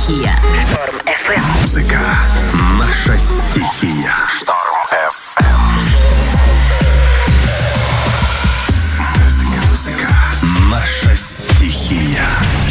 стихия. Шторм FM. Музыка — наша стихия. Шторм FM. Музыка — наша стихия.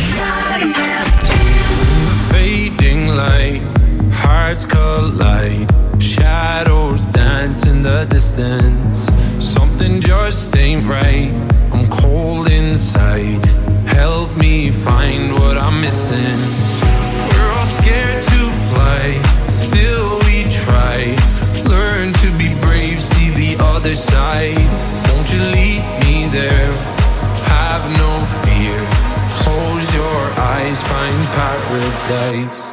Fading light, hearts collide, shadows dance in the distance. Something just ain't right, I'm cold inside. Help me find what I'm missing. We're all scared to fly, still we try. Learn to be brave, see the other side. Won't you lead me there? Have no fear. Close your eyes, find paradise.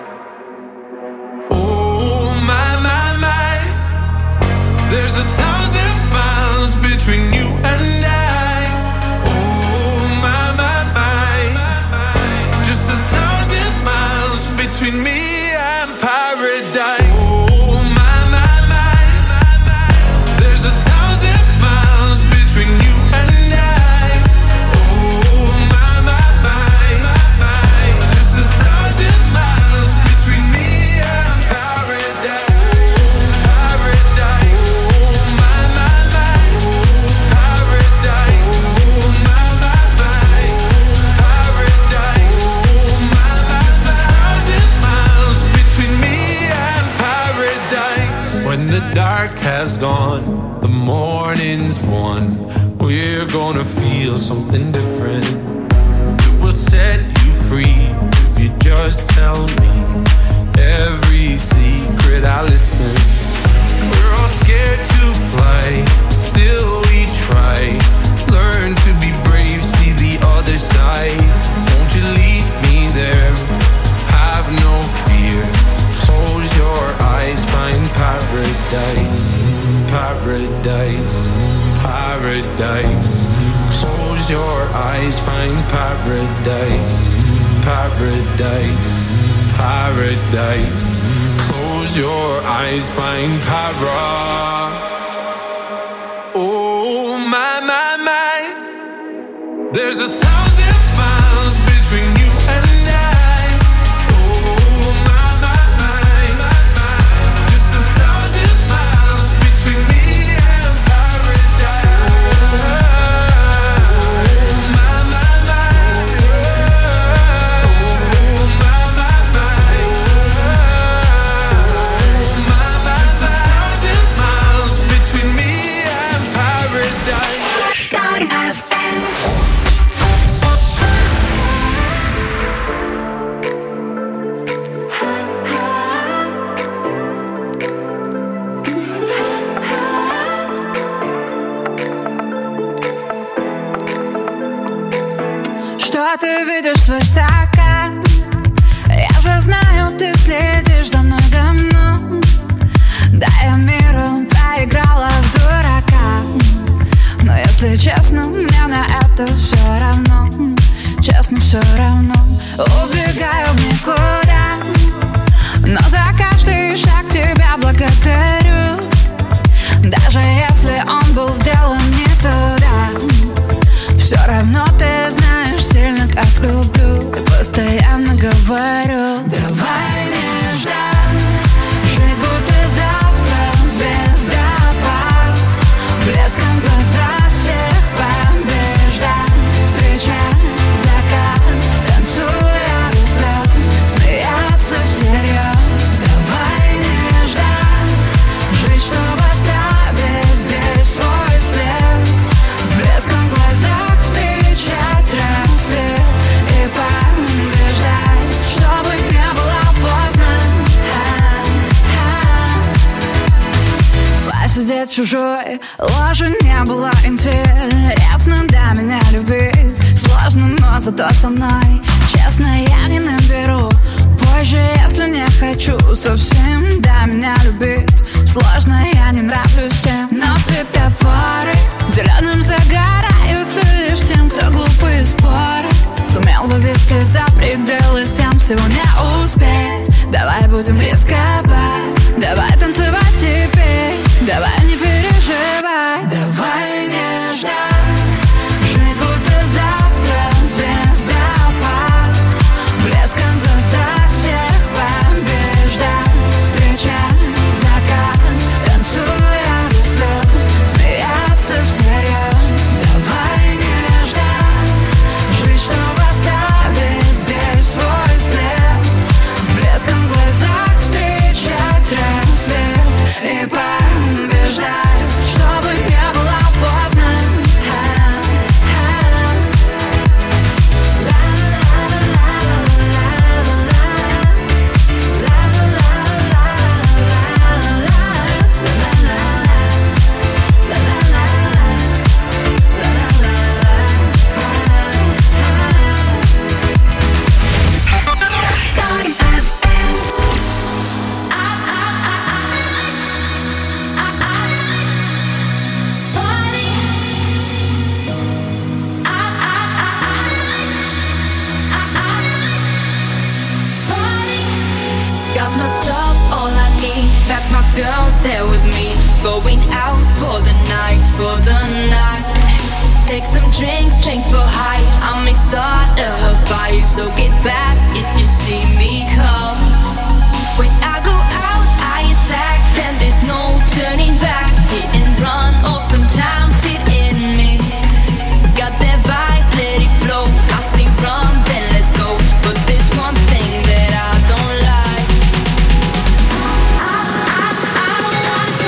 Oh my, my, my. There's 1,000 miles between you and I. Oh my, my, my. Just 1,000 miles between me and paradise. Oh my, my, my. There's 1,000 miles between you and I. Oh my, my, my. Just 1,000 miles between me and paradise. Paradise. Oh my, my, my. Paradise. Oh my, my, my. Paradise. Oh my, my, my. 1,000 miles between me and paradise. When the dark has gone, the morning's won. We're gonna feel something different. It will set you free if you just tell me every secret. I listen. We're all scared to fly, still we try. Learn to be brave, see the other side. Won't you lead me there? Have no fear. Close your eyes, find paradise. Paradise, paradise. Close your eyes, find paradise. Paradise, paradise. Close your eyes, find paradise. Oh my, my, my. There's 1,000 miles between you and I. Oh my, my, my. Just 1,000 miles between me and paradise. Oh my, my, my. Oh my, my, my. Oh my, my, 1,000 miles between me and paradise. Шторм FM. Что ты видишь свысока? Я же знаю, ты следишь за мной давно. Да, я миру проиграла в дурака. Но если честно, мне на это все равно. Честно, все равно. Убегаю в никуда, но за каждый шаг тебя благодарю. Даже если он был сделан не туда, все равно ты знаешь сильно, как люблю. И постоянно говорю: давай не ждать, жить будто завтра звездопад. Блеском в глазах всех побеждать, встречать закат, танцуя без слез, смеяться всерьез. Давай не ждать, жить, чтобы оставить здесь свой след. С блеском в глазах встречать рассвет и побеждать, чтобы не было поздно. Посидеть в чужой ложе не было интересно. До меня любить сложно, но зато со мной честно я не наберу позже, если не хочу совсем. До меня любить сложно, я не нравлюсь всем. Но светофоры зеленым загораются лишь тем, кто глупые споры сумел вывести за пределы стен. Всего не успеть, давай будем рисковать. Давай танцевать теперь, давай не переживай. Давай не ждать, жить будто завтра звездопад. Блеском в глазах всех girls there with me, going out for the night, for the night. Take some drinks, drink for high. I'm inside a fire, so get back if you see me come. When I go out, I attack, then there's no turning back. Hit and run, or sometimes hit and miss. Got that vibe, let it flow. I say run, then let's go. But there's one thing that I don't like. I don't want to.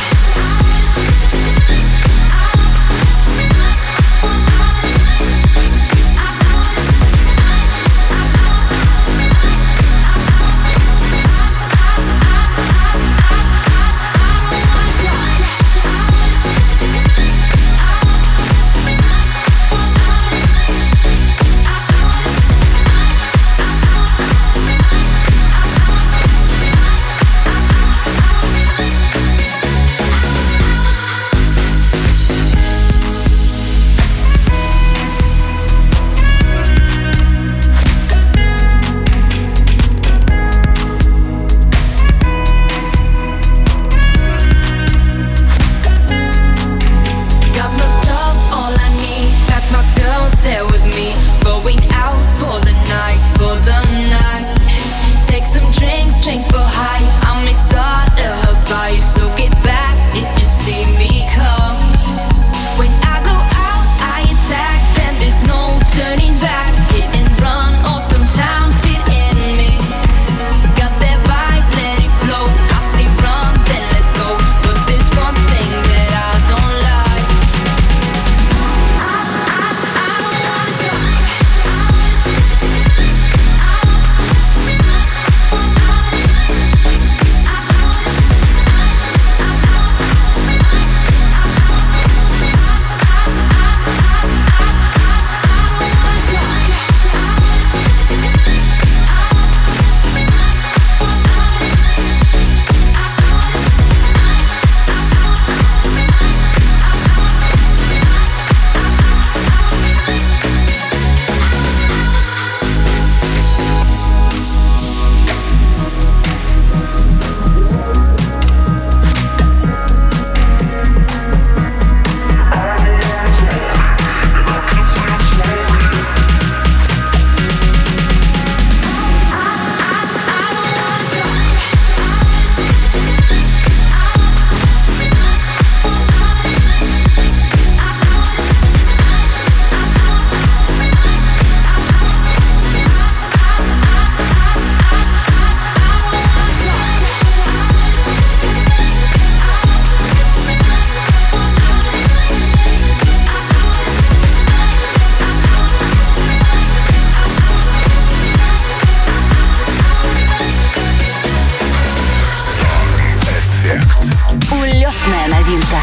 Улетная новинка.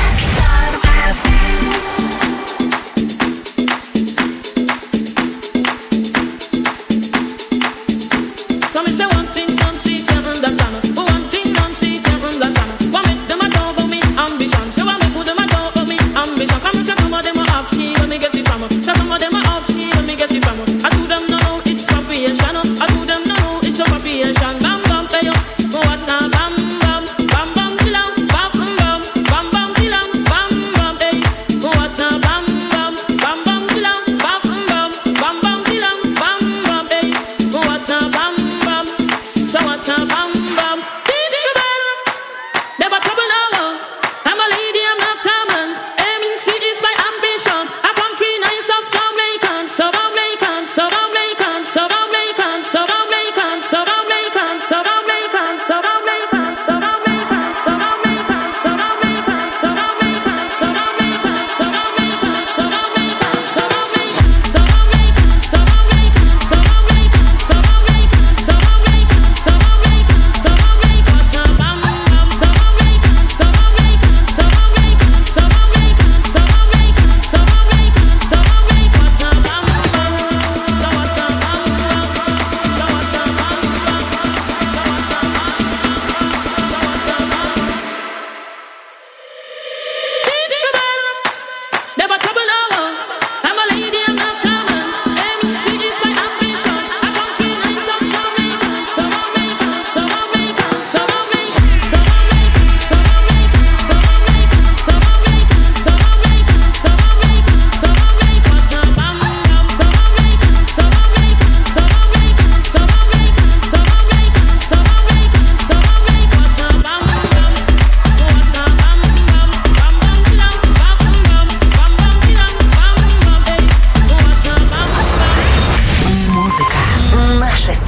Bam bam, bam bam, bam bam,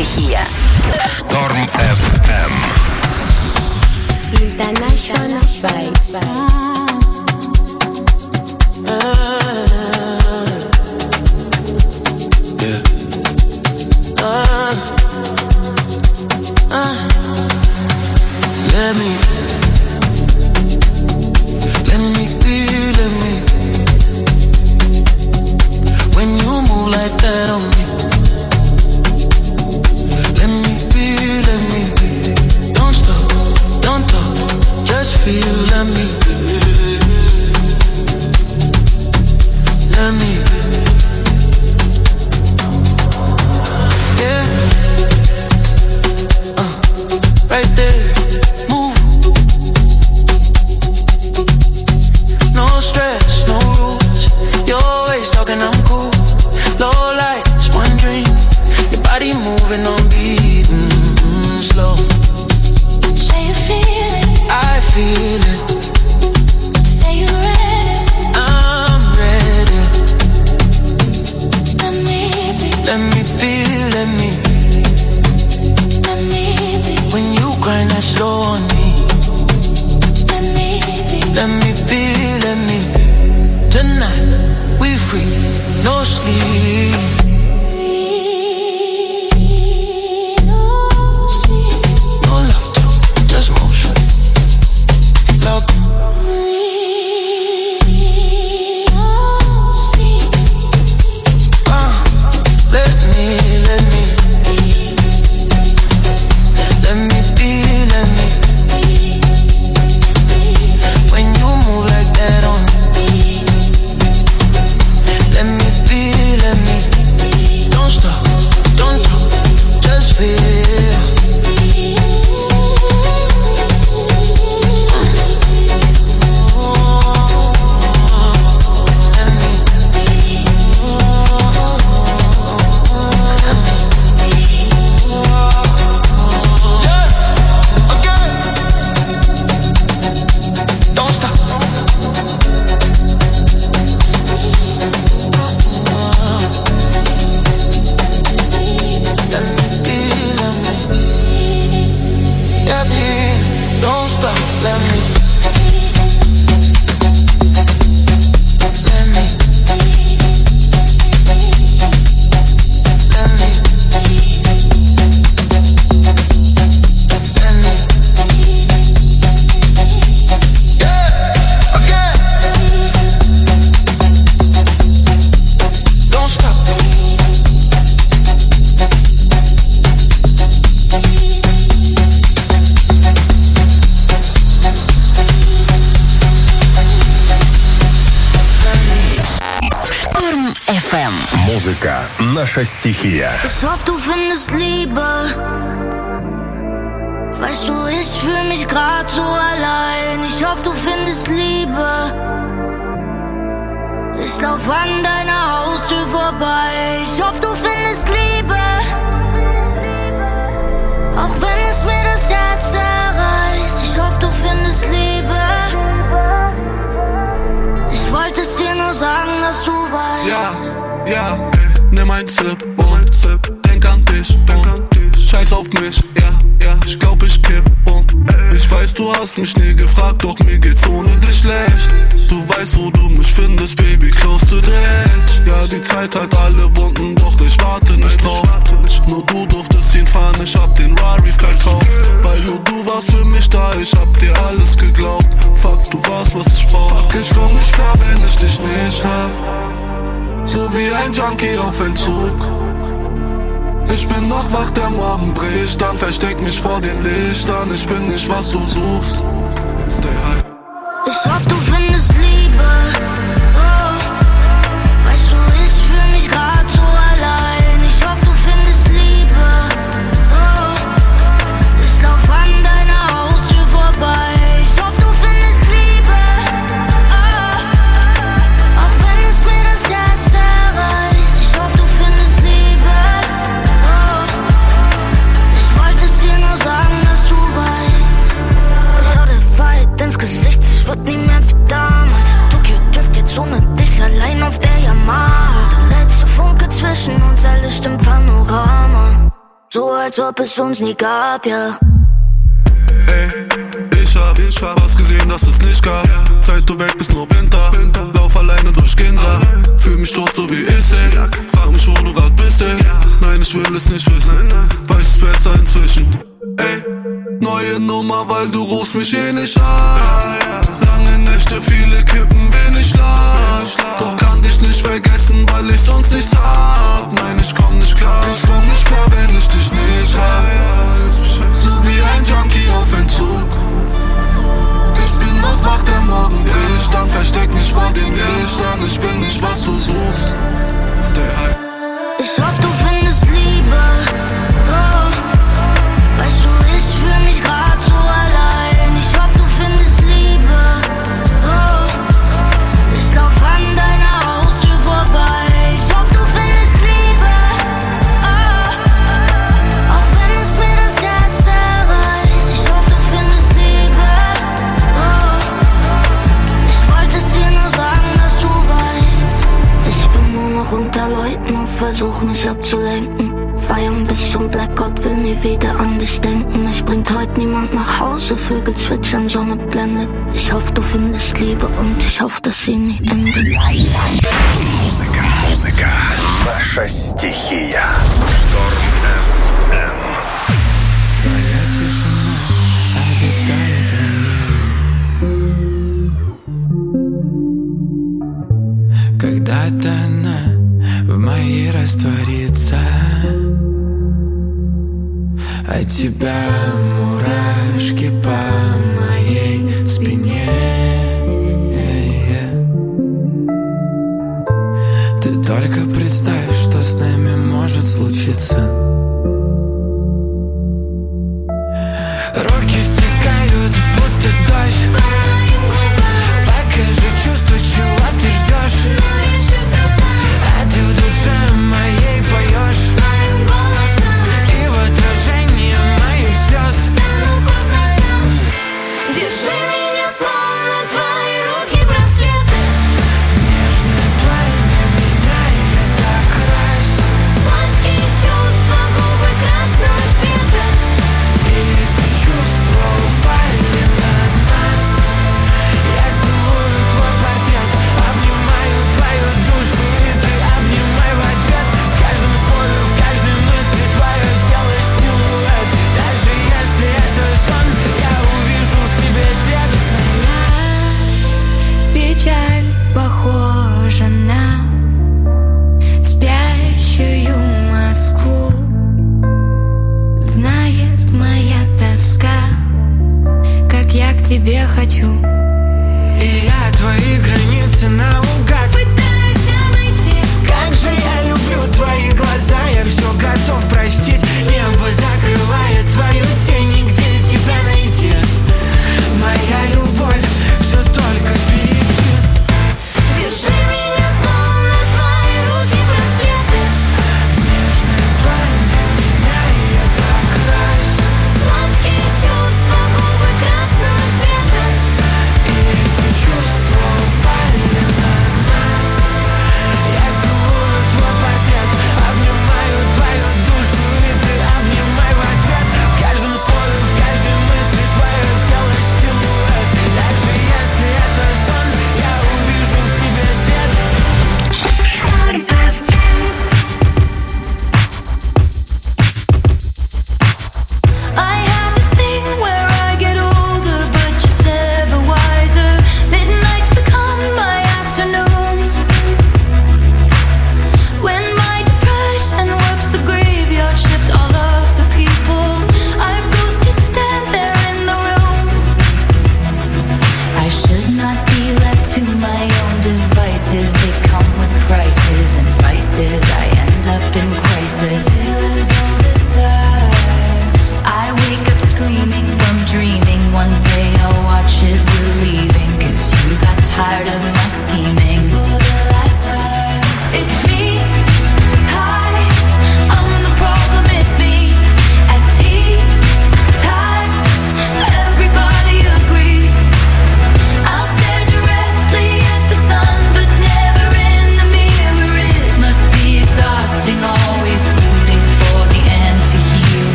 стихия. Шторм FM. International vibes. Let me be, let me. When you move like that on me, let me be. Don't stop, don't talk, just feel, let me. Let me. Yeah. Right there. Moving on beat, slow. Say you feel it. I feel it. Say you ready. I'm ready. Let me be. Let me be, let me. Let me be. When you grind that slow on me. Let me be. Let me be, let me. Tonight, we free, no sleep. Музыка — наша стихия. Ich hoffe, du findest Liebe. Weißt du, ich fühl mich grad so allein. Ich hoffe, du findest Liebe. Ich lauf an deiner Haustür vorbei. Ich hoffe, du findest Liebe. Auch wenn es mir das Herz zerreißt. Ich hoffe, du findest Liebe. Ich wollte es dir nur sagen, dass du weißt. Ja, nimm ein Sip und denk an dich und scheiß auf mich, ja, ich glaub ich kipp und ich weiß, du hast mich nie gefragt, doch mir geht's ohne dich schlecht. Du weißt, wo du mich findest, Baby, close to the edge. Ja, die Zeit hat alle Wunden, doch ich warte nicht drauf. Nur du durftest ihn fahren, ich hab den Rari verkauft. Weil nur du warst für mich da, ich hab dir alles geglaubt. Fuck, du warst, was ich brauch. Ich komm nicht klar, wenn ich dich nicht hab. So wie ein Junkie auf Entzug. Ich bin noch wach, der Morgen bricht, dann versteck mich vor den Lichtern. Ich bin nicht, was du suchst. Stay high. Ich hoffe, du findest Liebe. Oh, weißt du, ich fühl mich grad so allein. Ich hoffe, du findest Liebe. Oh, ich lauf an deiner Haustür vorbei. Ich hoffe, du findest Liebe. Oh, auch wenn es mir das Herz zerreißt. Ich hoffe, du findest Liebe. Oh, ich wollte es dir nur sagen, dass du weißt. Ich hau der Fight ins Gesicht, ich wird nie mehr wie damals. Tokyo Drift, jetzt so als ob es uns nie gab, ja. Ey, ich hab was gesehen, das es nicht gab. Seit du weg bist, nur Winter. Lauf alleine durch Ginza. Fühl mich tot, so wie ich, ey. Frag mich, wo du grad bist, ey. Nein, ich will es nicht wissen. Weiß es besser inzwischen. Ey, neue Nummer, weil du rufst mich eh nicht an. Lange Nächte, viele Kippen, wenig Schlaf. Doch kann dich nicht vergessen, weil ich sonst nichts hab. Nein, ich komm nicht klar. Ich komm nicht klar, wenn ich dich nicht hab. So wie ein Junkie auf Entzug. Ich bin noch wach, der Morgen bricht. Dann versteck mich vor den Lichtern. Ich bin nicht, was du suchst. Stay high. Ich hoffe, du findest Liebe. Oh. Weißt du, ich fühl mich grad so allein. Ich hoffe, du findest Liebe. Oh. Ich lauf an deiner Haustür vorbei. Ich hoffe, du findest Liebe. Oh. Auch wenn es mir das Herz zerreißt. Ich hoffe, du findest Liebe. Oh. Ich wollte es dir nur sagen, dass du weißt. Ich bin nur noch unter Leuten und versuch mich abzulenken. Feiern bis zum Blackout, will nie wieder an dich denken. Mich bringt heute niemand nach Hause, Vögel zwitschern, Sonne blendet. Ich hoffe, du findest Liebe und ich hoffe, dass sie nie endet. Музыка. Наша стихия. Шторм FM. Твоя тишина обитает во мне. Когда-то она в моей растворится. От тебя мурашки по моей спине. Ты только представь, что с нами может случиться. Руки стекают, будто дождь. Покажи чувства, чего ты ждешь. А ты в душе моей поешь. И в отражении моих слез. Держи меня, словно твои руки браслеты. Нежное пламя меняет окрас. Сладкие чувства, губы красного цвета. И эти чувства упали на нас. Я целую твой портрет, обнимаю твою душу, и ты обнимай в ответ. В каждом слове, в каждой мысли твое тело силуэт. Даже если это сон, я увижу в тебе свет. Печаль похожа на спящую Москву. Знает моя тоска, как я к тебе хочу. И я твои границы наугад пытаюсь обойти. Как же я люблю твои глаза, я все готов простить. Небо закрывает твою тень, и где тебя найти? Моя любовь все только впереди. Держи меня, словно твои руки браслеты. Нежное пламя меняет окрас. Сладкие чувства, губы красного цвета. И эти чувства упали на нас. Я целую твой портрет, обнимаю твою душу, и ты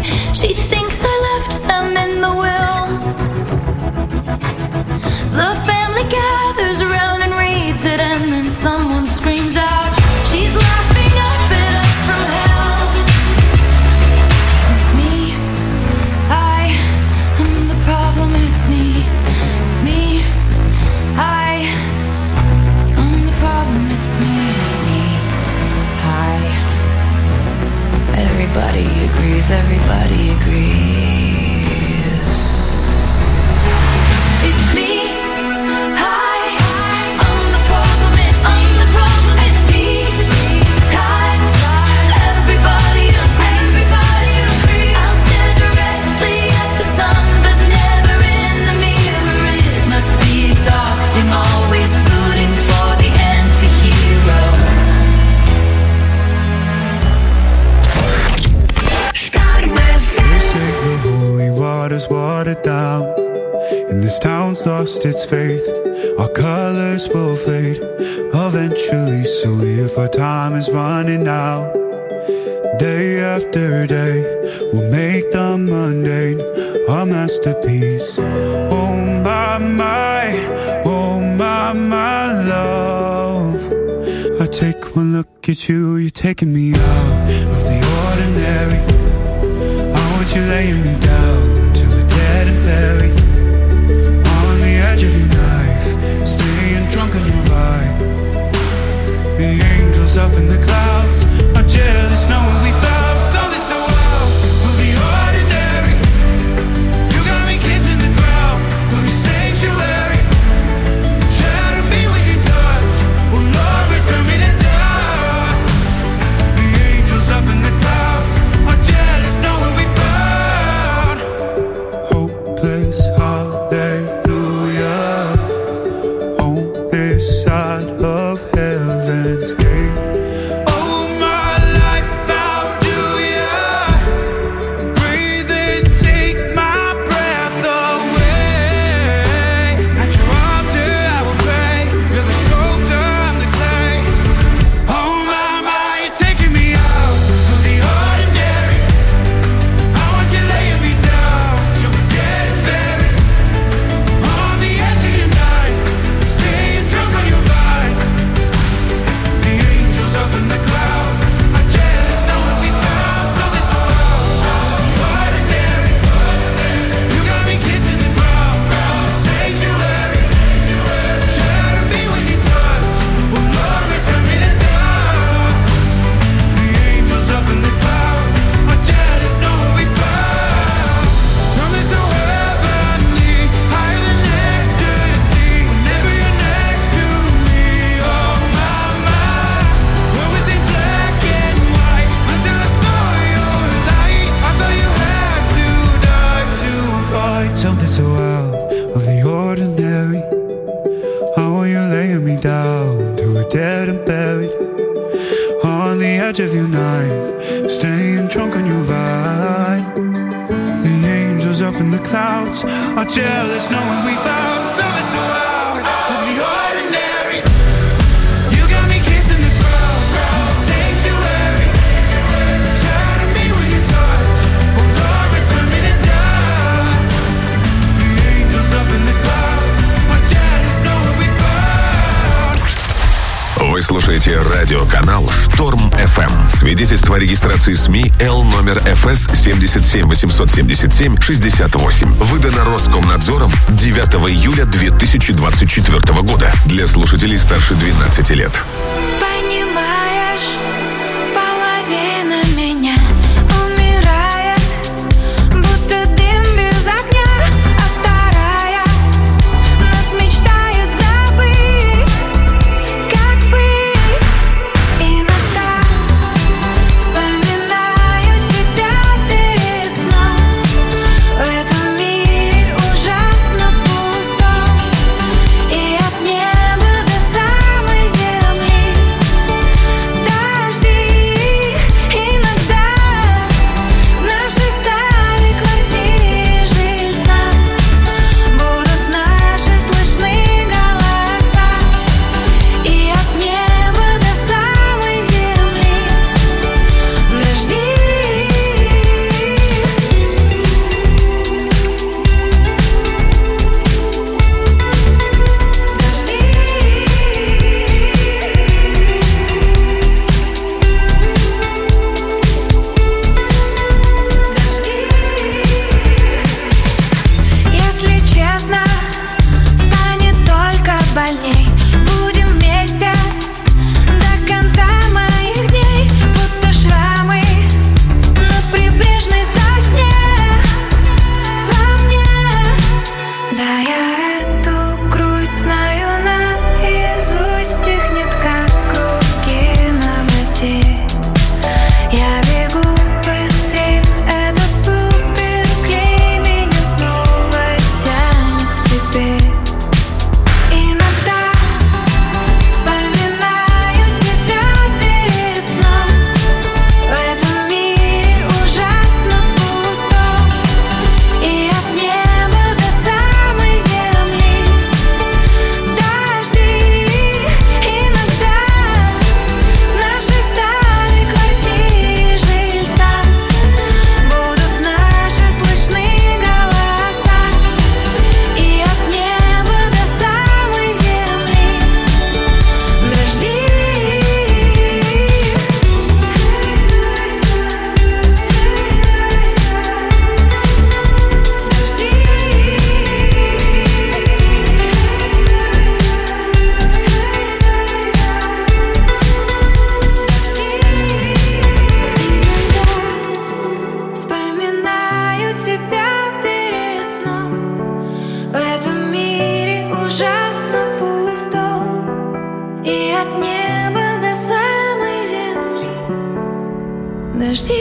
She thinks I left them in the will. The family gathers around and reads it, and then someone screams out, she's laughing up at us from hell. It's me, I am the problem. It's me, it's me, I am the problem. It's me, I. Everybody agrees, everybody agrees. It's me, I, I'm the problem, it's me, it's everybody agrees, I'll stare directly at the sun, but never in the mirror. It must be exhausting, always rooting for the anti-hero. The holy water's watered down, and this town's lost its faith. Our colors will fade eventually, so if our time is running out, day after day, we'll make the mundane our masterpiece. Oh my love, I take one look at you, you're taking me out of the ordinary. You're laying me down till we're dead and buried on the edge of your knife, staying drunk on your vibe. The angels up in the clouds are jealous knowing we found something so wild of the ordinary. You got me kissing the ground of your sanctuary. Shatter me with your touch, oh Lord, return me to dust. The angels up in the clouds are jealous knowing we found hallelujah on this side of heaven's gate. Oh, my life, how do ya breathe and take my breath away? At your altar I will pray. You're the sculptor, I'm the clay. Oh my, you're taking me out of the ordinary. I want you laying me down till we're dead and buried on the edge of your night, staying drunk on your vibe. The angels up in the clouds are jealous knowing we found something so ordinary. You got me kissing the ground, sanctuary. Shatter me with your touch, oh Lord, return me to dust. The angels up in the clouds are jealous knowing we found something so heavenly, higher than ecstasy. Whenever you're next to me, oh my, where was it black and white until I saw your light? I thought you had to die to fight something so out of the ordinary. How are you laying me down till we're dead and buried on the edge of your night, staying drunk on your vine. The angels up in the clouds are jealous knowing we found something so out of the ordinary. You got me kissing the ground, sanctuary. Shatter me with your touch, oh Lord, return me to dust. The angels up in the clouds are jealous knowing we found. Вы слушаете радиоканал «Шторм FM». Свидетельство о регистрации СМИ Л номер ФС 77877-68. Выдано Роскомнадзором 9 июля 2024 года. Для слушателей старше 12 лет. Понимаешь, половина меня умирает, будто дым без огня, а вторая нас мечтает забыть, как быть. Иногда вспоминаю тебя перед сном. В этом мире ужасно пусто, и от неба до самой земли подожди.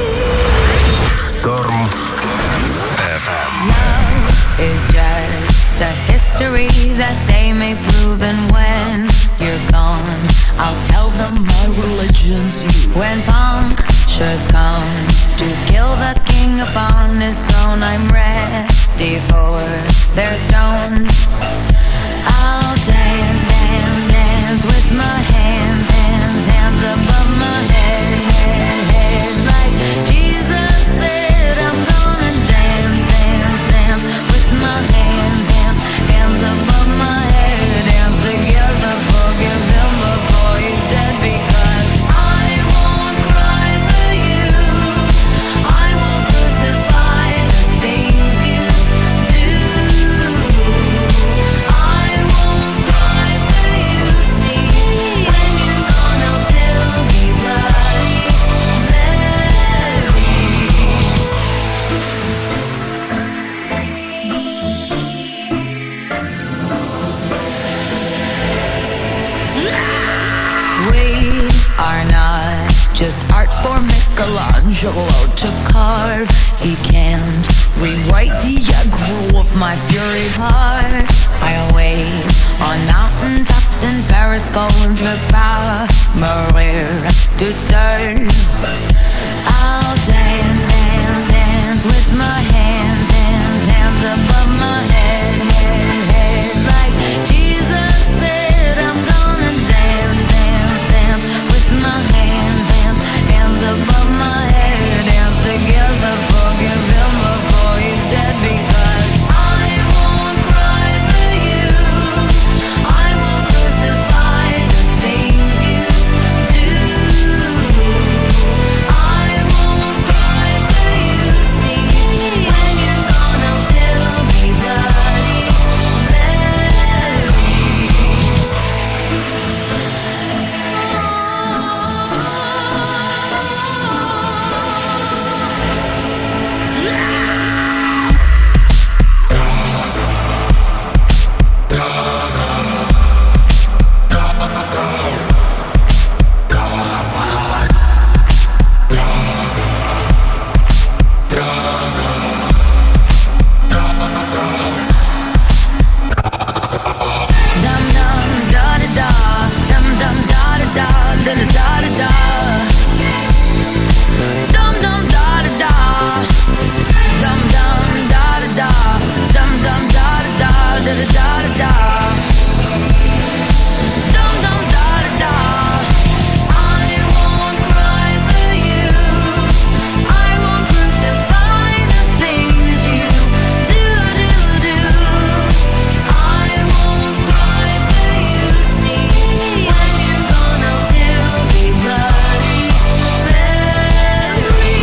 Шторм FM. Love is just a history that they may prove, and when you're gone, I'll tell them my religion's you. When punctures come to kill the king upon his throne, I'm ready for their stones. I'll dance, dance, dance with my hands, hands, hands above my head, head, head. Like Jesus said, I'm gonna dance, dance, dance with my hands, hands, hands above my head. Dance together, forgive him before he's dead, because I won't cry for you. I won't crucify the things you do. I won't cry for you. See, when you're gone, I'll still be bloody Mary. We are not just art for Michelangelo to carve. He can't rewrite the aggro of my fury heart. I'll wait on mountaintops in Paris, contre pas mourir toute seule. I'll dance, dance, dance with my hands, hands, hands above my head, head, head. Like Jesus said, I'm gonna dance, dance, dance with my hands, hands, hands above my head. Dance together, forgive him before he's dead, because I won't cry for you. I won't crucify the things you do. I won't cry for you. See, when you're gone, I'll still be bloody Mary. Dum dum da da da, dum dum da da da, da da da da da. Dum dum da da da, dum dum da da da, dum dum da da da, da da da da. Dum dum da da da. I won't cry for you. I won't crucify the things you do, do, do. I won't cry for you. See, when you're gone, I'll still be bloody Mary.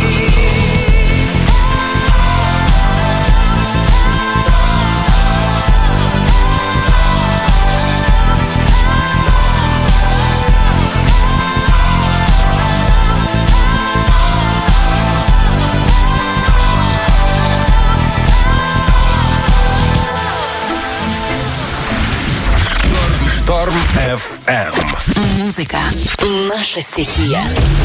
Шторм FM. Музыка — наша стихия.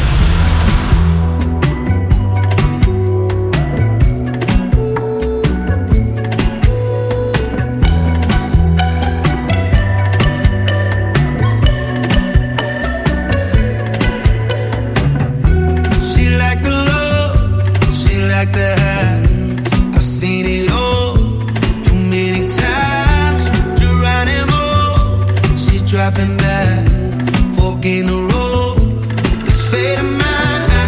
She like the love, she like the high. I've seen it all too many times. Geronimo, she's dropping back, fork in the road. This fate of mine, I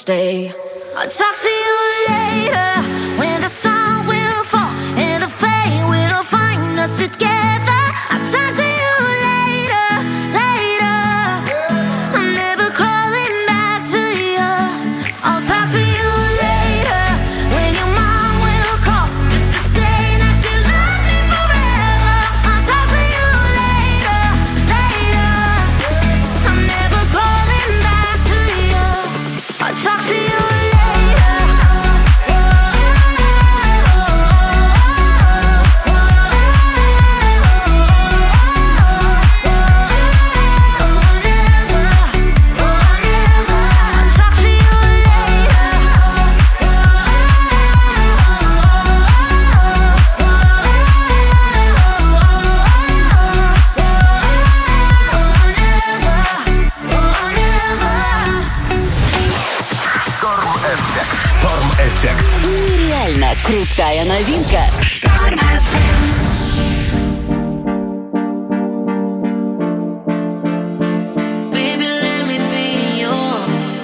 stay. I'll talk to you later when the sun will fall and the fate will find us together. I'll talk to you later, later. I'm never crawling back to you. I'll talk to you later when your mom will call just to say that she loves me forever. I'll talk to you later, later. I'm never crawling back to you. I'll talk to you later. Шторм-эффект. Нереально крутая новинка. Baby, let me be your.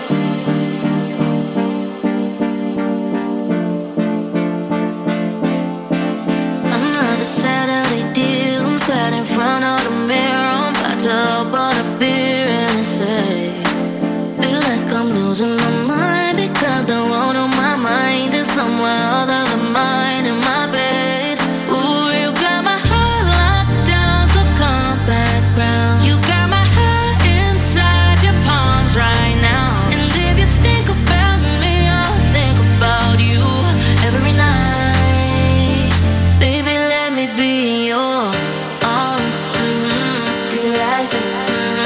Another Saturday deal. I'm sat in front of the mirror. I'm about to open a beer and I say, feel like I'm losing my mind because the one on my mind is somewhere other than mine in my bed. Ooh, you got my heart locked down, so come back round. You got my heart inside your palms right now. And if you think about me, I'll think about you every night. Baby, let me be in your arms. Do you like it?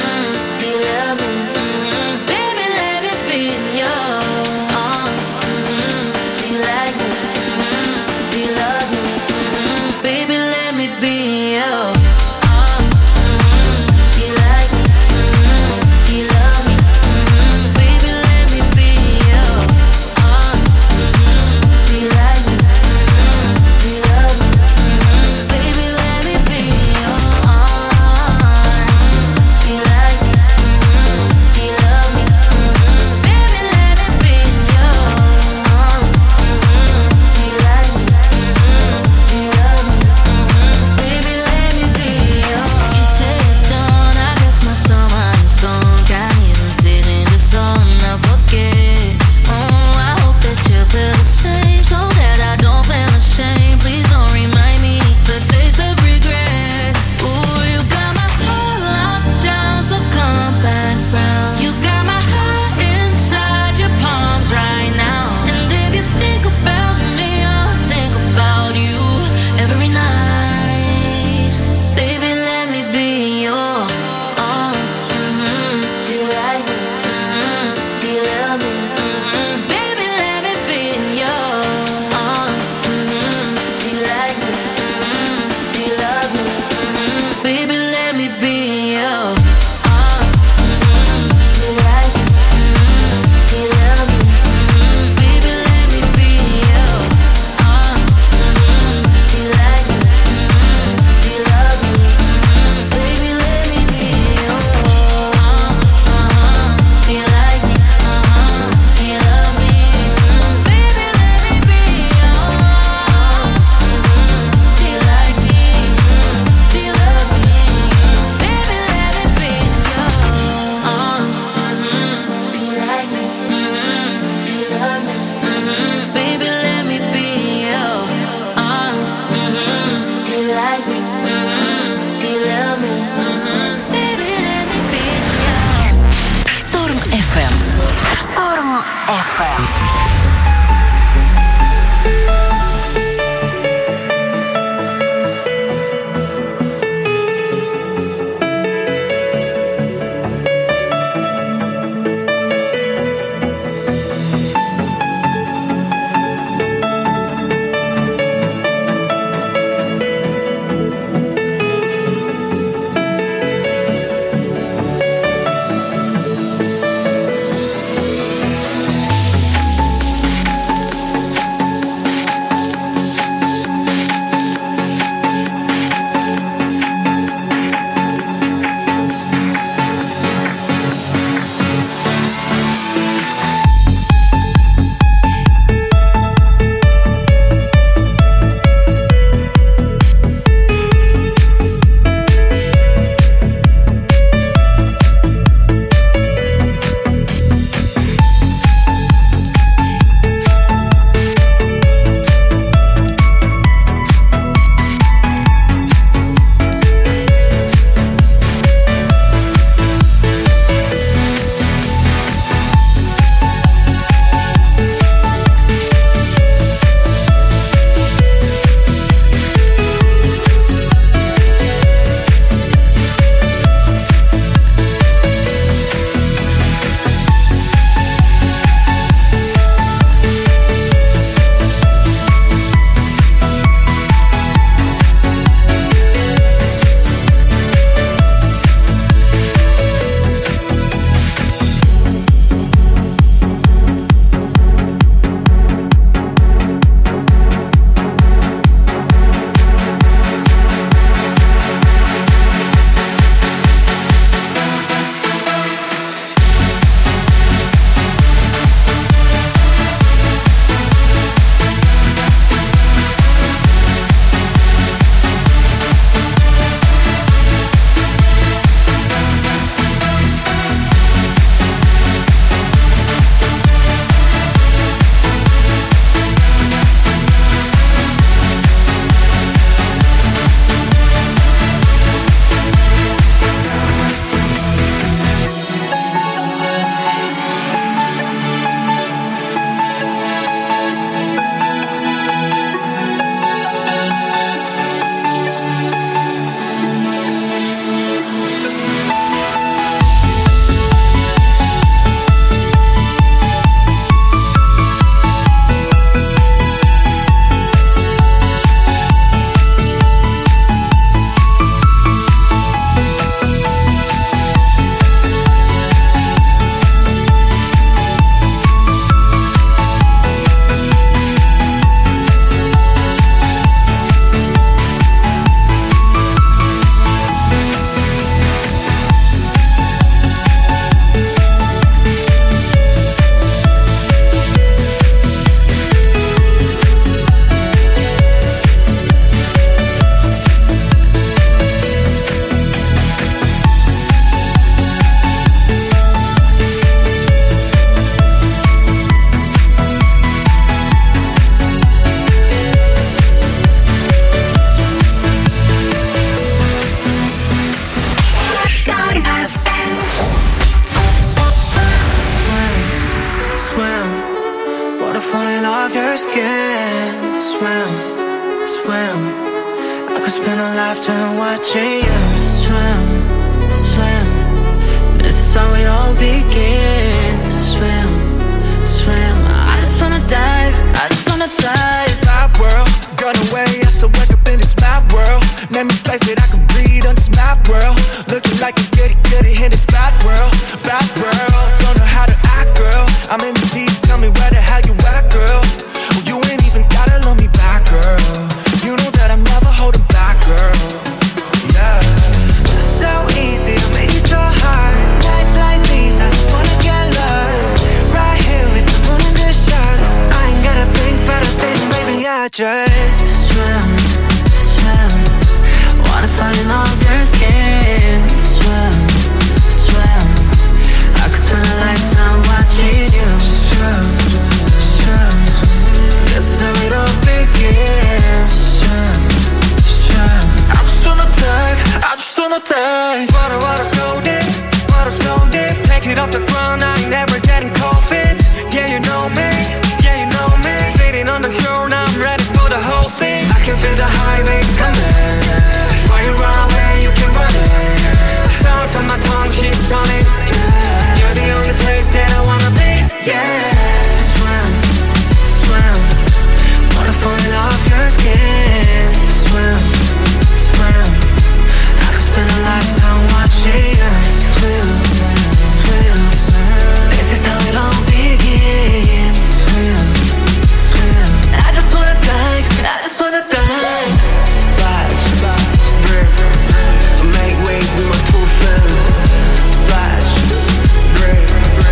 your skin. Swim, swim. I could spend a lifetime watching you swim, swim. This is how it all begins. Swim, swim. I just wanna dive, I just wanna dive. My world, gone away, I still wake up in this map world. Name a place that I can breathe on this map world. Looking like a goody in this bad world. Bad world, don't know how to act, girl. I'm in the deep, tell me where the hell you at, girl. Well, you ain't even gotta love me back, girl. You know that I'm never holding back, girl. Yeah. So easy to make it so hard. Nights like these, I just wanna get lost. Right here with the moon and the stars. I ain't gotta think, but I think maybe I just swim, swim. Wanna fall in all of your skin. Swim, swim. I could spend a lifetime watching you swim, swim. This is how it all begins. Swim, swim. I just wanna dive, I just wanna dive. Water, so deep, water so deep. Take it off the ground, I ain't never getting cold feet. Yeah, you know me, yeah, you know me. Sitting on the shore, now I'm ready for the whole thing. I can feel the high waves coming. While you run away, you can run it. Sound on my tongue, she's stunning. You're the only place that I wanna be, yeah. Swim, swim. Wanna fall off your skin. Swim, swim. I could spend a lifetime watching you swim, swim. This is how it all begins. Swim, swim. I just wanna dive, I just wanna dive. Splash, splash, rip, make waves with my 2 fins. Splash, rip,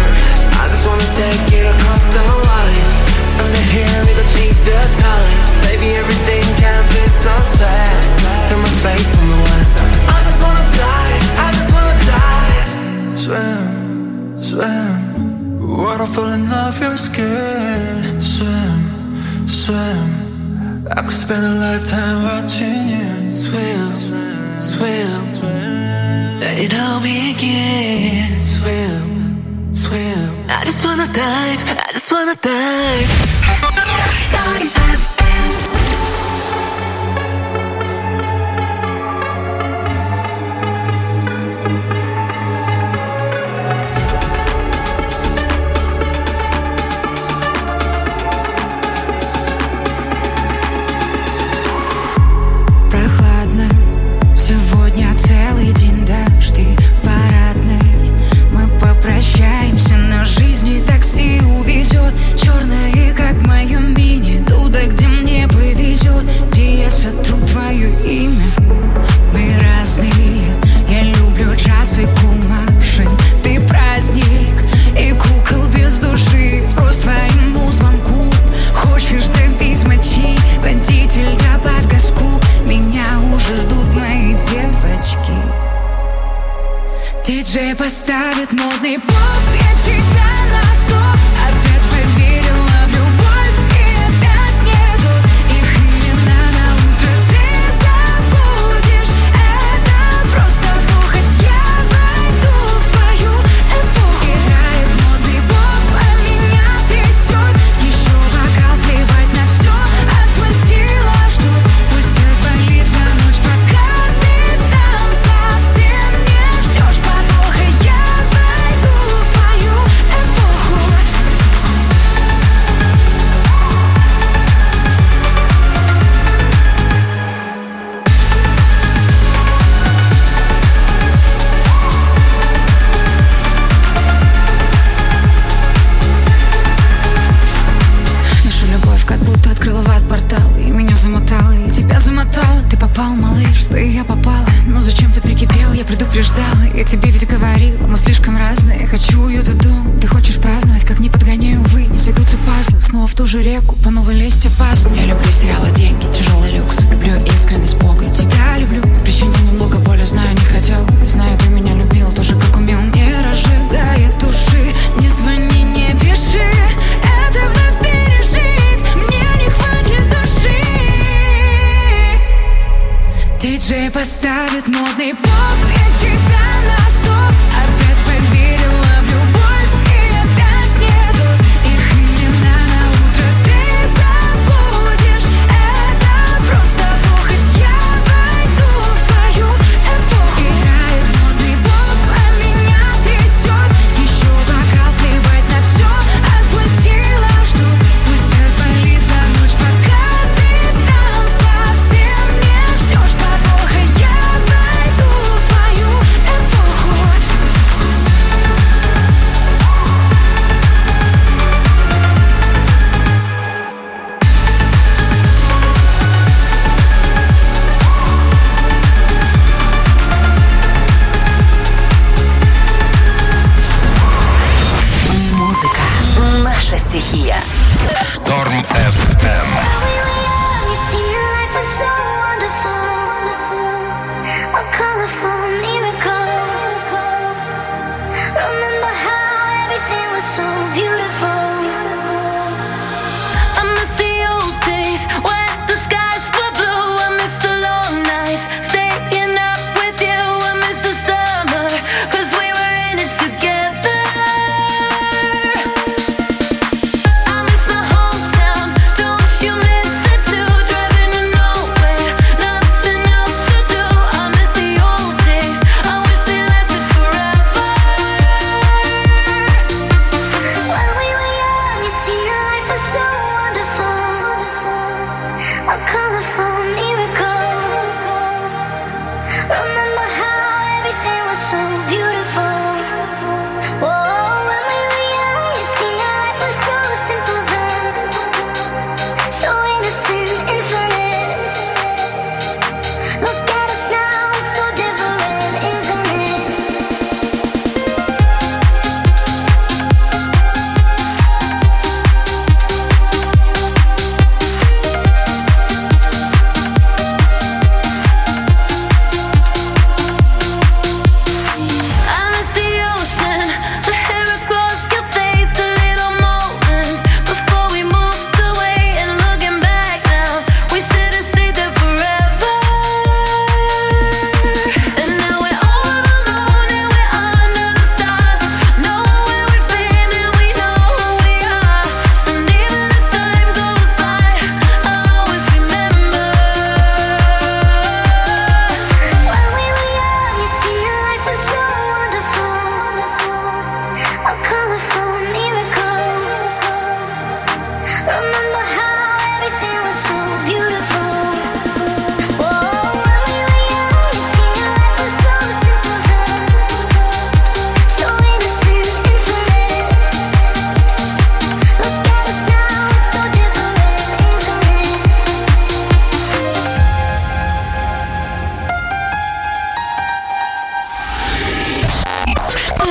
I just wanna take it across the line. Under here we gon' chase the time. Baby, everything can be so sad. Turn my face from the west. I just wanna dive, I just wanna dive. Swim, swim. Waterfall in off your skin. Swim, swim. I could spend a lifetime watching you Swim, swim, swim. Let it all begin. Swim, swim. I just wanna dive, I just wanna dive. Прохладно, сегодня целый день дожди в парадной. Мы попрощаемся, но жизни такси увезет. Черное, как в моем мини, туда, где мне повезет, где я сотру твое имя. Мы разные, я люблю джаз и кумаши. Ты праздник и кукол без души. Спрос твоему звонку, хочешь добить мочи. Водитель, добавь газку, меня уже ждут мои девочки. Диджей поставит модный поп, я тебя на стоп. Опять поверила в любовь и опять нету их имена на утро. Ты забудешь, это просто похоть. Я войду в твою эпоху. Играет модный поп, а меня трясет. Еще бокал, плевать на все. Отпустила, что пусть отболит за ночь, пока ты там совсем не ждешь подвоха. Я войду в твою эпоху. Наша любовь как будто открыла в ад портал, и меня замотало, и тебя замотало. Ты попал, малыш, да и я попала. Но зачем ты прикипел, я предупреждала. Я тебе ведь говорила, мы слишком разные. Я хочу уют и дом, ты хочешь праздновать, как не подгоняю, увы. Не сойдутся пазлы, снова в ту же реку, по новой лезть опасно. Я люблю сериалы, деньги, тяжелый люкс. Люблю искренность Бога, и тебя люблю. Причинил много боли, знаю, не хотел. Знаю, ты меня любил, тоже как умел. Не разжигая души, не звони, не пиши. Это вновь пережить, мне не хватит души. Диджей поставит модный поп, я тебя на стоп. Опять поверила в любовь и опять нету их имена на утро. Ты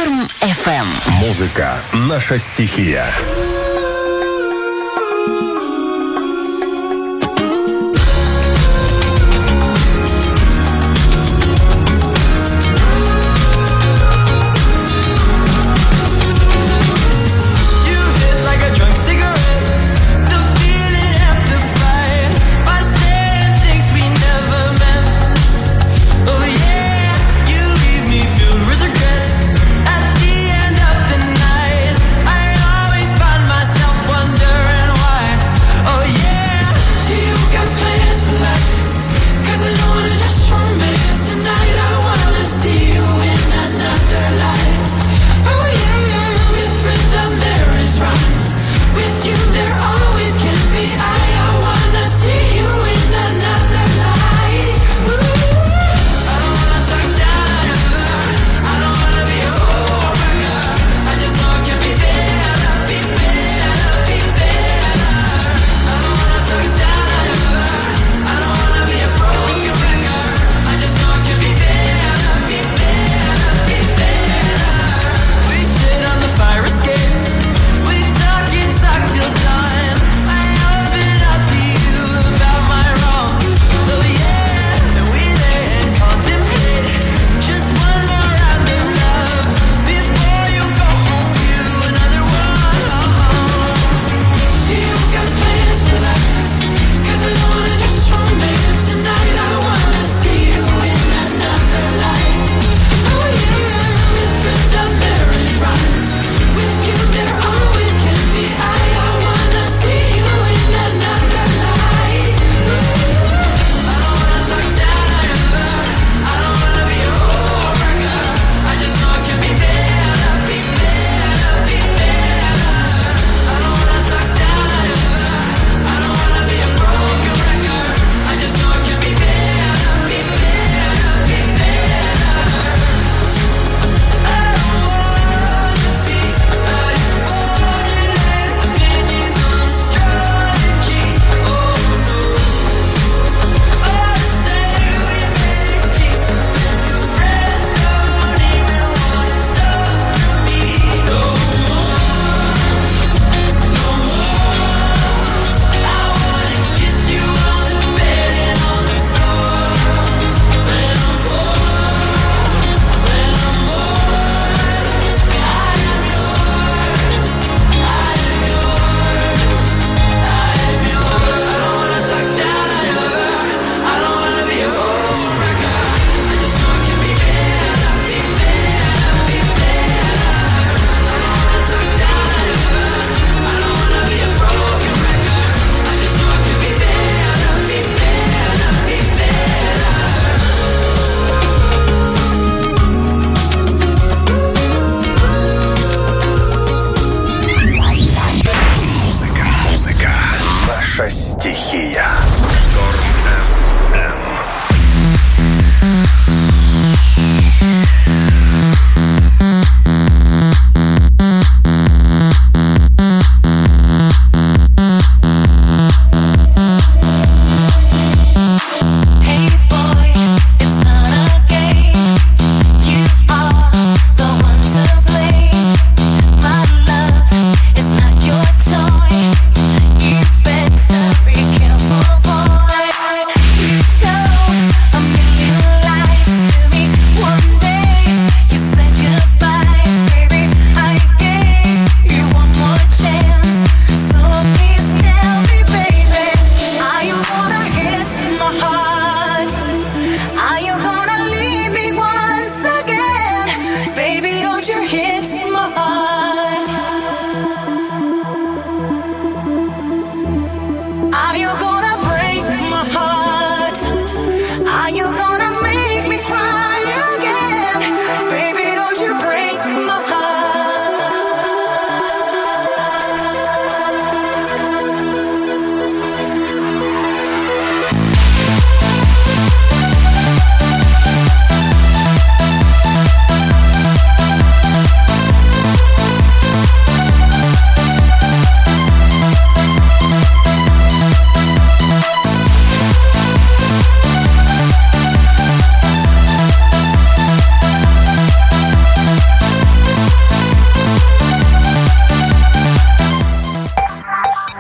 Шторм FM. Музыка — наша стихия.